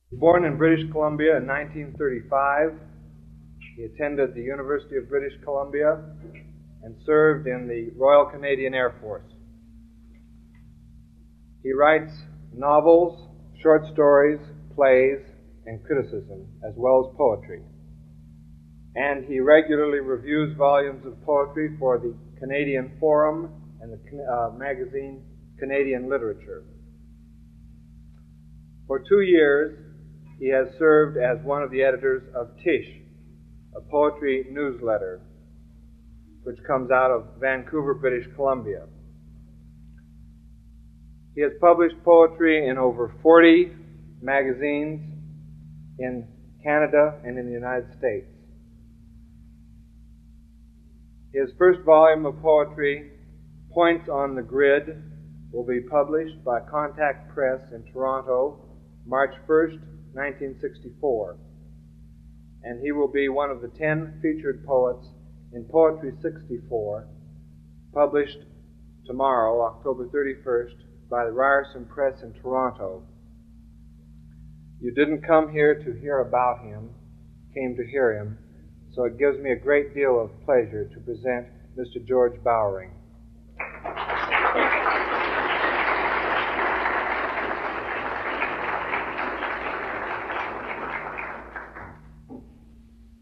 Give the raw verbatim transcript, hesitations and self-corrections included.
Born in British Columbia in nineteen thirty-five, he attended the University of British Columbia and served in the Royal Canadian Air Force. He writes novels, short stories, plays, and criticism, as well as poetry. And he regularly reviews volumes of poetry for the Canadian Forum and the uh, magazine Canadian Literature. For two years, he has served as one of the editors of Tish, a poetry newsletter, which comes out of Vancouver, British Columbia. He has published poetry in over forty magazines in Canada and in the United States. His first volume of poetry, Points on the Grid, will be published by Contact Press in Toronto, March first, nineteen sixty-four. And he will be one of the ten featured poets in Poetry sixty-four, published tomorrow, October thirty-first, by the Ryerson Press in Toronto. You didn't come here to hear about him, came to hear him, so it gives me a great deal of pleasure to present Mister George Bowring.